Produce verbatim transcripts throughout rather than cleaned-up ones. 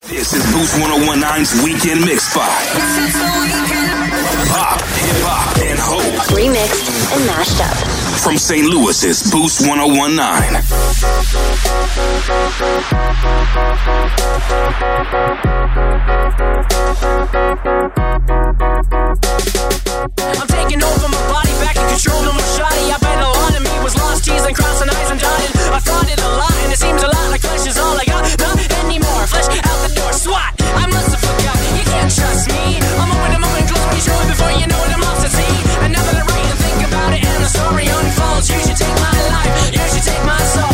This is Boost ten nine's Weekend Mix Spot. Pop, hip hop, and hope. Remixed and mashed up. From Saint Louis's Boost ten nineteen. I'm taking over my body, back in control, no more shoddy. I bet a lot of me was lost, cheese and crossing eyes and dotted. I thought it a lot, and it seems a lot like flesh is all I got. Not anymore, flesh out the door, swat. I must have forgot, you can't trust me. I'm open to moment, close me short before you know it, I'm lost at sea. And now that I write and think about it, and the story unfolds, you should take my life, you should take my soul.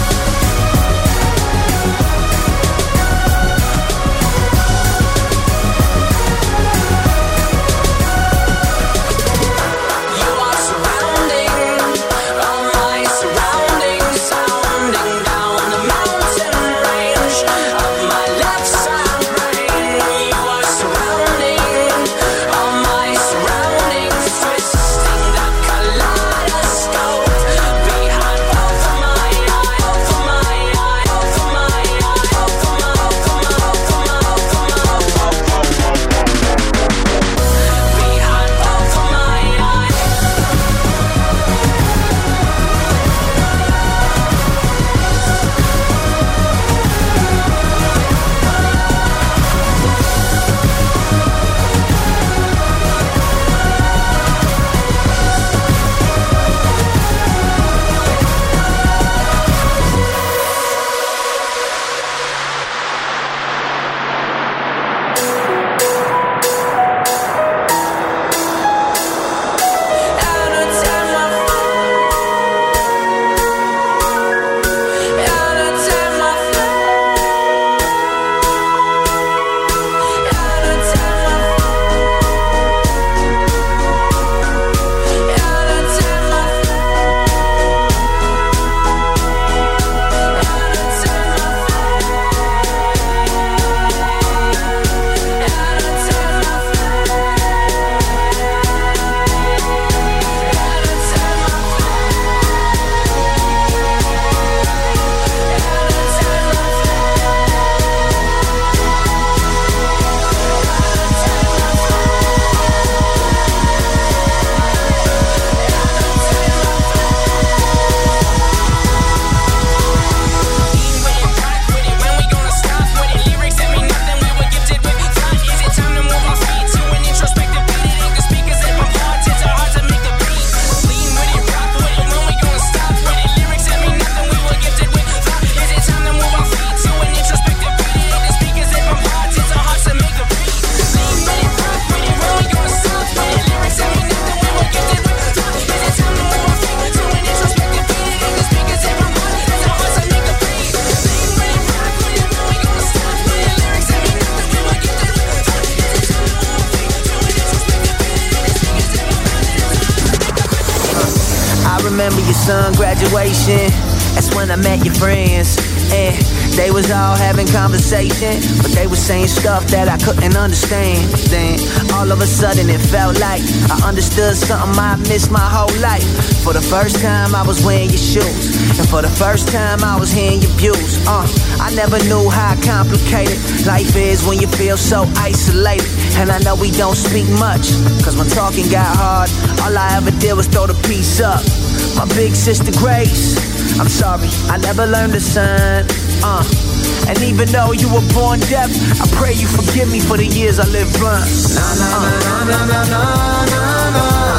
Graduation, that's when I met your friends. And they was all having conversation, but they was saying stuff that I couldn't understand. Then all of a sudden it felt like I understood something I missed my whole life. For the first time I was wearing your shoes, and for the first time I was hearing your views. Uh, I never knew how complicated life is when you feel so isolated. And I know we don't speak much, cause when talking got hard, all I ever did was throw the piece up. My big sister Grace, I'm sorry, I never learned to sign. Uh, and even though you were born deaf, I pray you forgive me for the years I lived blind. Nah, nah, uh. nah, nah, nah, nah, nah,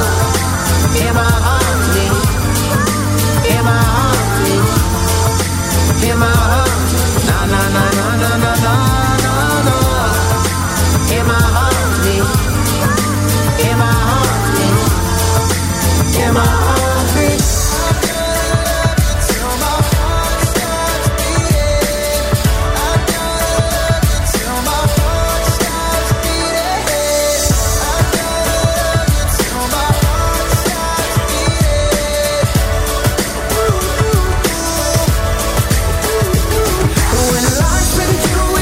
nah. In my heart, in my heart, in my heart. Nah, nah, nah, nah, nah, nah, nah, nah. In my heart, in my heart, in my heart. When life's been through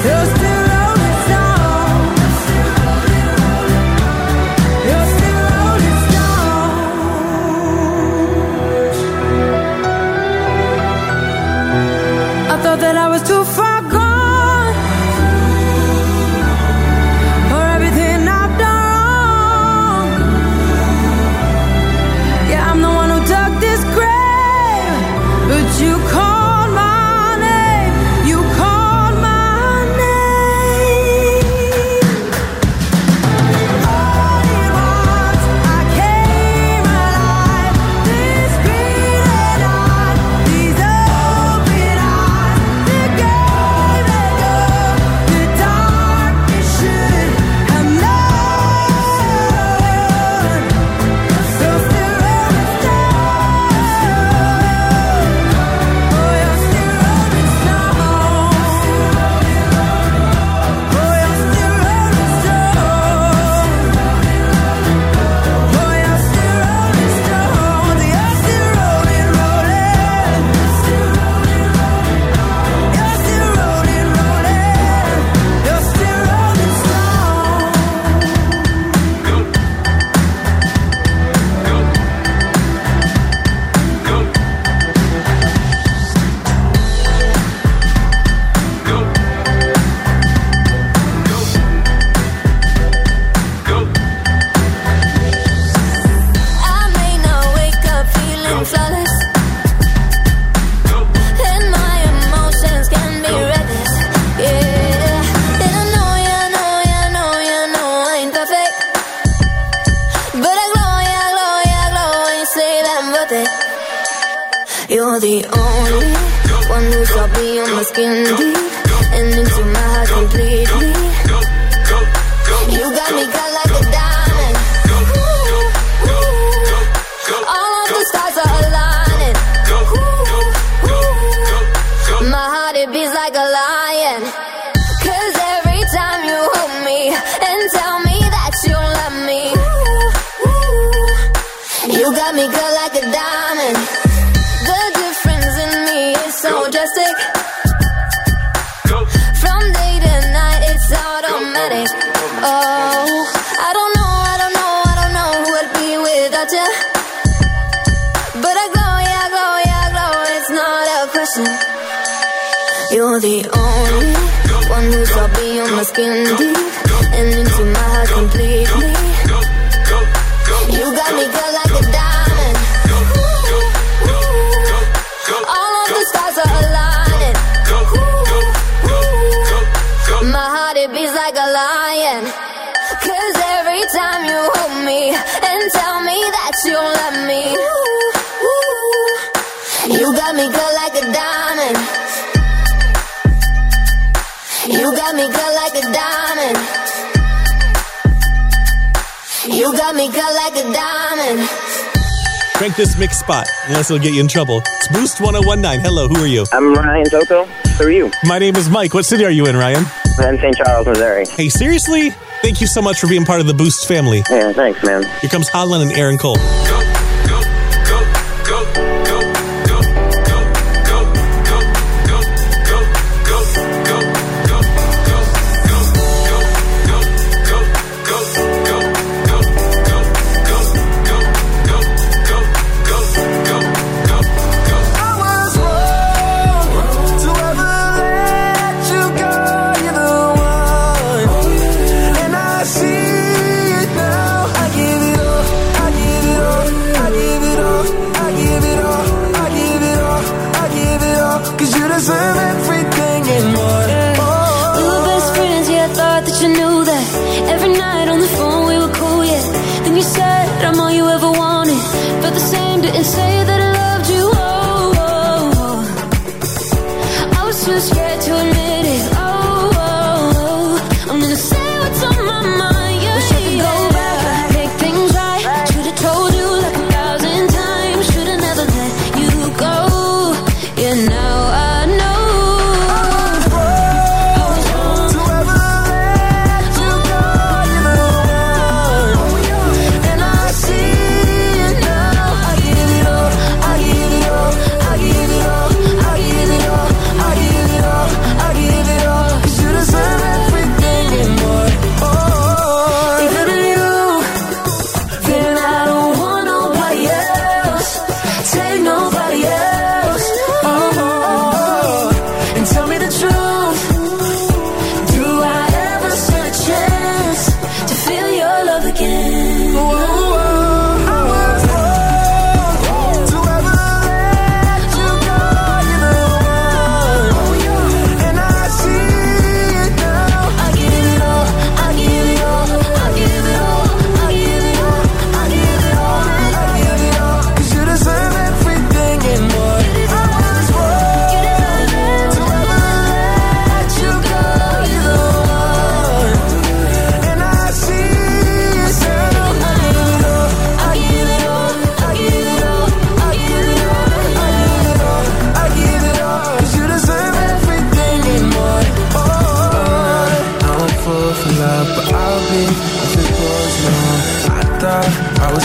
You're still rolling stone. You're still rolling stone. I thought that I was too far gone for everything I've done wrong. Yeah, I'm the one who dug this grave, but you called my name. You called my name. All at once, I came alive. This beating heart, these open eyes, they gave me love. The darkness should have known. So still rolling stone. Oh, you're still rolling stone. Oh, you're still rolling stone. Oh, you're still rolling stone. You're still rolling, rolling. You're still rolling, rolling. You're still rolling stone. I may not wake up feeling flawless, and my emotions can be reckless. Yeah, and I know, yeah, I know, yeah, I know, yeah, I know I ain't perfect, but I glow, yeah, I glow, yeah, I glow when you say that I'm worth it. You're the only one who saw beyond my skin deep and into my heart completely. You got me cut like a diamond. Ooh, ooh. All of the stars are aligning. Ooh, ooh. My heart it beats like a lion. 'Cause every time you hold me and tell me that you love me, ooh, ooh. You got me cut like a diamond. The difference in me is so drastic. From day to night, it's automatic. Oh, I don't know, I don't know, I don't know who I'd be without you. But I glow, yeah, I glow, yeah, I glow, it's not a question. You're the only one who saw beyond my skin deep and into my heart completely. You got me cut like a diamond. Ooh, ooh. All of the stars are aligning. Ooh, ooh. My heart it beats like a lion. 'Cause every time you hold me and tell me that you love me, ooh, ooh. You got me cut like a diamond. You got me cut like a diamond. You got me cut like a diamond. Crank this mix spot, unless it'll get you in trouble. It's Boost one oh one nine. Hello, who are you? I'm Ryan Toko. Who are you? My name is Mike. What city are you in, Ryan? I'm in Saint Charles, Missouri. Hey, seriously? Thank you so much for being part of the Boost family. Yeah, thanks, man. Here comes Holland and Aaron Cole. See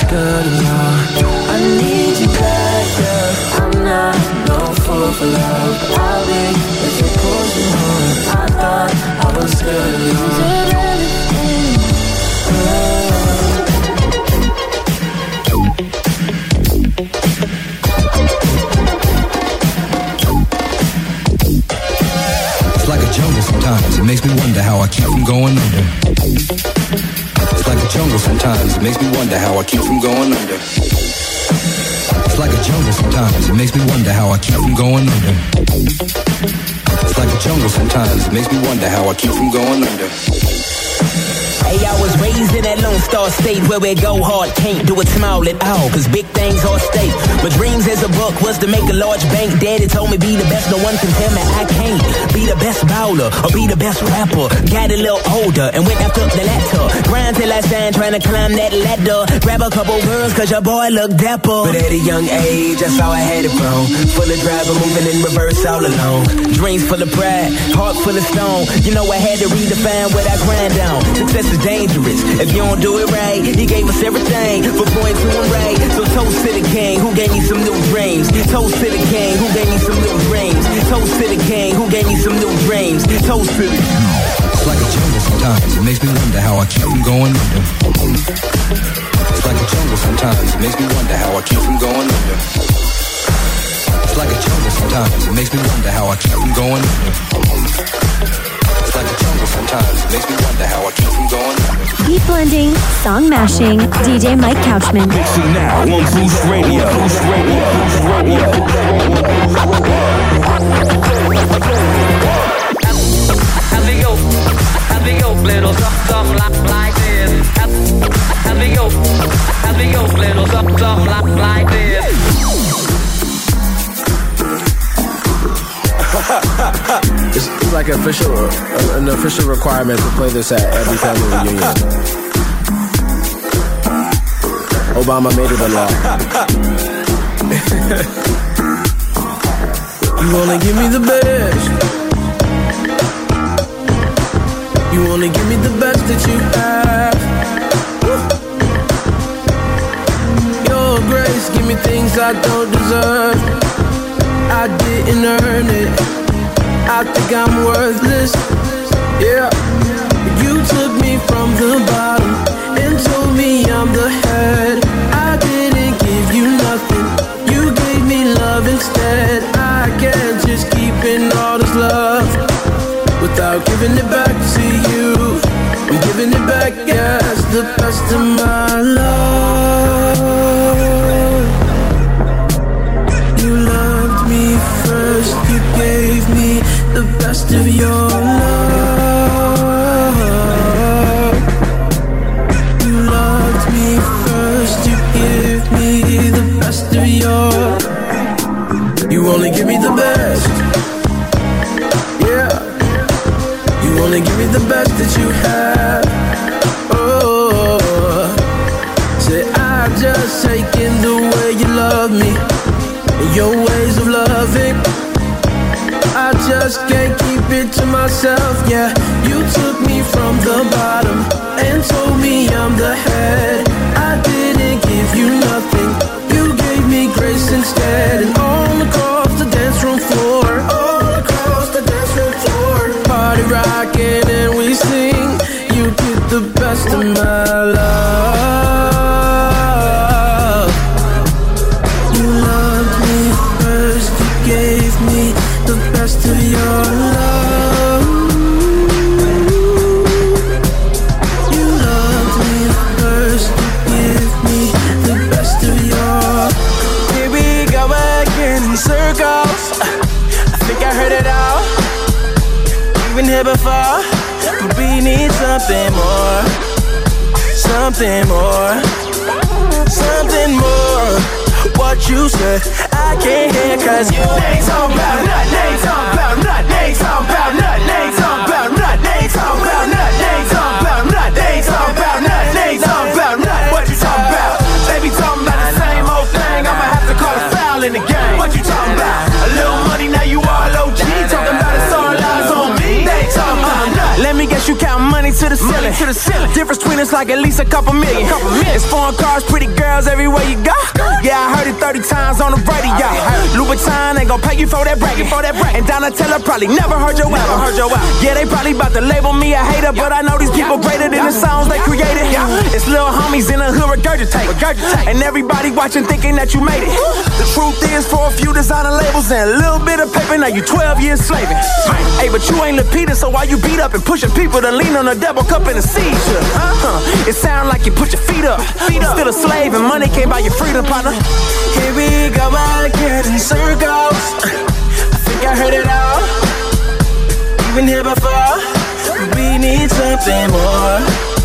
good enough. I need you back, yeah. I'm not no fool for love, but I'll be if it pulls you home. I thought I was good enough. It's like a jungle sometimes, it makes me wonder how I keep from going under. It's like a jungle sometimes, it makes me wonder how I keep from going under. It's like a jungle sometimes, it makes me wonder how I keep from going under. It's like a jungle sometimes, it makes me wonder how I keep from going under. Hey, I was raised in that Lone Star State where we go hard, can't do it small at all, cause big things are at stake. My dreams as a buck was to make a large bank. Daddy told me be the best, no one can tell me I can't. Be the best bowler, or be the best rapper. Got a little older and went after the latter. Grind till I stand trying to climb that ladder. Grab a couple girls cause your boy look dapper. But at a young age, I saw I had it wrong. Full of driver, moving in reverse all alone. Dreams full of pride, heart full of stone. You know I had to redefine what I grind on. Success is dangerous if you don't do it right. He gave us everything for point two and right. So toast to the king who gave me some new dreams. Toast to the king who gave me some new dreams. Toast to the king who gave me some new dreams. Toast to the king. It's like a jungle sometimes, it makes me wonder how I keep from going under. It's like a jungle sometimes, it makes me wonder how I keep from going under. It's like a jungle sometimes, it makes me wonder how I keep from going under. It's like a jungle sometimes, it makes me wonder how I keep from going under. Beat blending, song mashing, D J Mike Couchman. Listen now on Boost Radio. Boost Radio. Boost Radio. Have we go, have we go, little something like this. Have we go, have we go, little something like this. It's, it's like an official, an official requirement to play this at every family reunion. Obama made it a law. You wanna give me the best. You wanna give me the best that you have. Your grace, give me things I don't deserve. I didn't earn it. I think I'm worthless. Yeah. You took me from the bottom and told me I'm the head. I didn't give you nothing. You gave me love instead. I can't just keep in all this love without giving it back to you. I'm giving it back, yes, the best of my love. You loved me first, you gave me the best of your love. You loved me first, you gave me the best of your. You only give me the best. Yeah. You only give me the best that you have. Oh, say I just taken the way you love me and your ways of loving. I just can't keep it to myself, yeah. You took me from the bottom and told me I'm the head. I didn't give you nothing. You gave me grace instead. And all across the dance room floor, all across the dance room floor, party rocking and we sing. You get the best of my love. You loved me first, you gave me the best of your love. You loved me first, you give me the best of your. Here we go again in circles. I think I heard it all. We've been here before, but we need something more. Something more. Something more. What you said, I can't hear cause you ain't talking about nothing, ain't talking about nothing, ain't talking about nothing, ain't talking about nothing, ain't talking about nothing, ain't talking about nothing, ain't talking about nothing, ain't talking about nothing. What you talking about? They be talking about the same old thing, I'ma have to call a foul in the game. What you talking about? A little money, now you all O G, talking about it's all eyes on me. They ain't talking about nothing. let me guess you count money to the ceiling. To the ceiling. Difference between us like at least a couple million. Couple million. It's foreign cars, pretty girls everywhere you go. Yeah, I heard it thirty times on the radio. Louboutin ain't gon' pay you for that bragging. For that bragging. And Donatella probably never heard your album. Heard your album. Yeah, they probably about to label me a hater, but I know these people greater than the songs they created. It's little homies in the hood regurgitate. regurgitate. And everybody watching thinking that you made it. The truth is, for a few designer labels and a little bit of paper, now you twelve years slaving. Hey, but you ain't Lupita, so why you beat up and pushing people to lean on a double cup in a seizure? Uh-huh. It sound like you put your feet up. Feet up. Still a slave and money can't buy your freedom, partner. Here we go again in circles. I think I heard it all. Even here before. We need something more.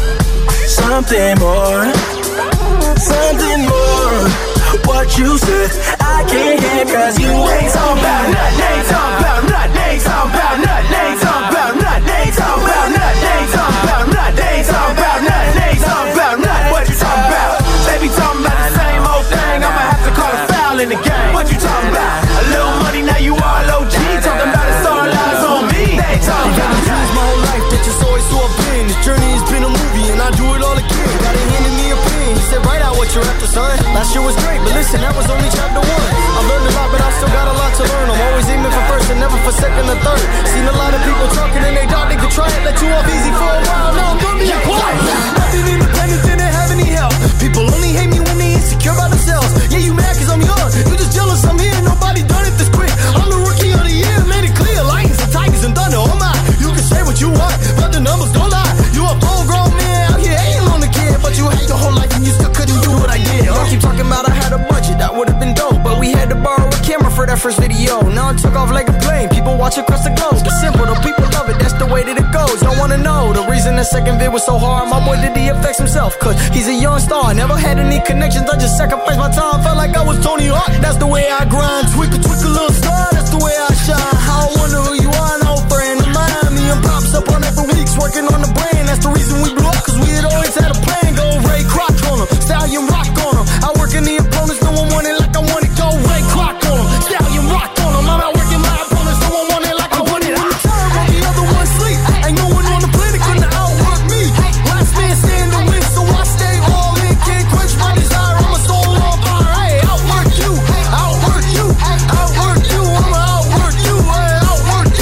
Something more. Something more. What you said, I can't hear, cause you ain't talking about nothing. Ain't talking about nothing. Ain't talking about nothing. Ain't talking about nothing. Ain't talking about nothing. Ain't talking about nothing. Ain't talking about nothing. Ain't talking about nothing. What you talking about? They be talking about the same old thing. I'ma have to call a foul in the game. What you talking about? A little money, now you all O G. Talking about it's all eyes on me. They ain't talking about nothing. My whole life, that just always so I've been. This journey has been a movie, and I do it all again. Got a hand in me a pen. He said, write out what you're after, son. Last year was great, but listen, that was only chapter one. I learned a lot, but I still got a lot to learn. I'm always aiming for first and never for second or third. Seen a lot of people talking and they thought they could try it. Let you off easy for a while. Now I'm gonna be quiet. Nothing independent, didn't have any help. People only hate me when they insecure about themselves. Yeah, you mad cause I'm young. You just jealous I'm here. Nobody done it this quick. I'm the rookie of the year. Made it clear. Lions and tigers and thunder. Oh my. You can say what you want, but the numbers don't lie. You a full grown man out here hating on the kid, but you hate your whole life and you still couldn't do what I did. Don't keep talking about I had a budget, that would've been dope, but we had to borrow a camera for that first video. Now it took off like a plane. People watch across the globe. It's simple, the people love it. That's the way that it goes. Don't wanna know the reason that second vid was so hard. My boy did the effects himself, cause he's a young star. Never had any connections. I just sacrificed my time. Felt like I was Tony Hawk. That's the way I grind. Twinkle, twinkle, little star. That's the way I shine. I don't wonder who you are, no friend of mine. Me and Pops up on every week's working on the brand. That's the reason we blew up, cause we had always had a plan. Go Ray Kroc on them, Stallion rock on them. I work in the opponents, no one want it like I want it. Go Ray Kroc on them, Stallion rock on them. I'm out working my opponents, no one want it like I want it. I'm tired while the other one sleep. Ain't no one on the planet gonna outwork me. Last man stand to win, so I stay all in. Can't quench my desire, I'm a soul on fire. Hey, outwork you, outwork you, outwork you. I'ma outwork you, hey, outwork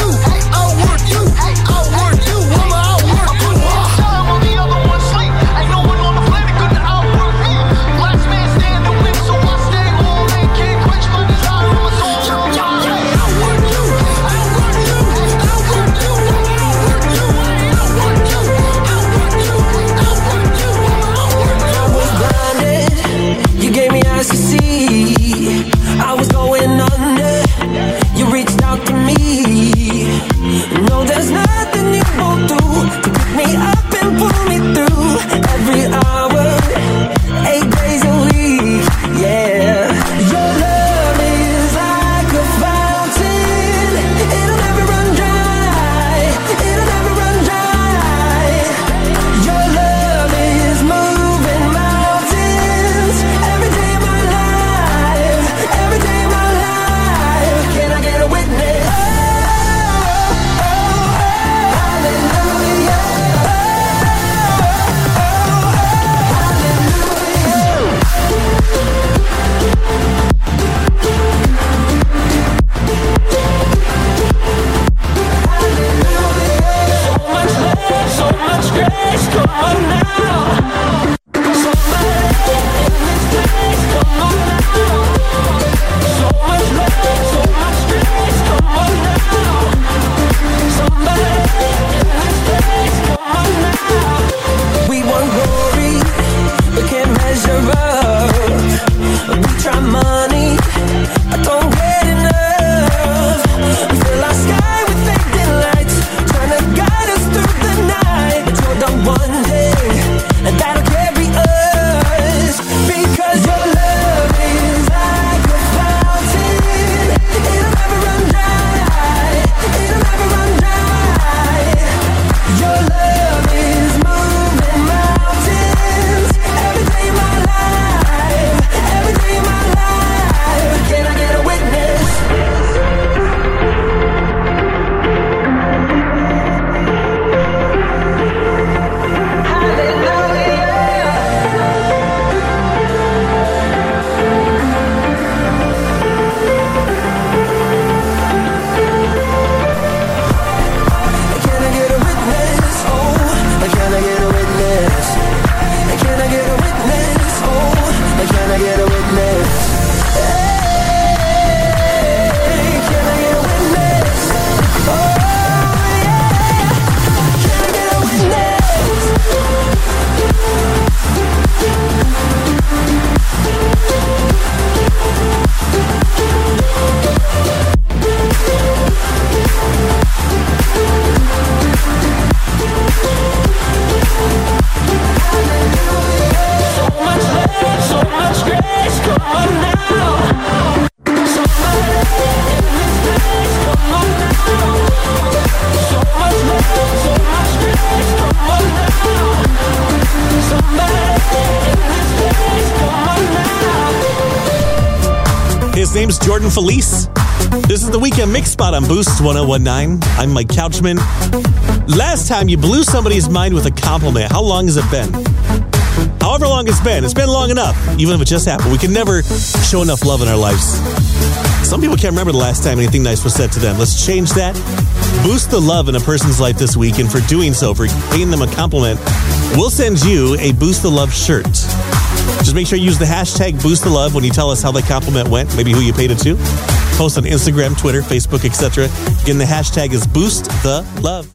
name's Jordan Felice. This is the Weekend Mix Spot on Boost one oh one nine. I'm Mike Couchman. Last time you blew somebody's mind with a compliment, how long has it been? However long it's been, it's been long enough, even if it just happened. We can never show enough love in our lives. Some people can't remember the last time anything nice was said to them. Let's change that. Boost the love in a person's life this week, and for doing so, for paying them a compliment, we'll send you a Boost the Love shirt. Just make sure you use the hashtag Boost the Love when you tell us how the compliment went, maybe who you paid it to. Post on Instagram, Twitter, Facebook, et cetera. Again, the hashtag is Boost the Love.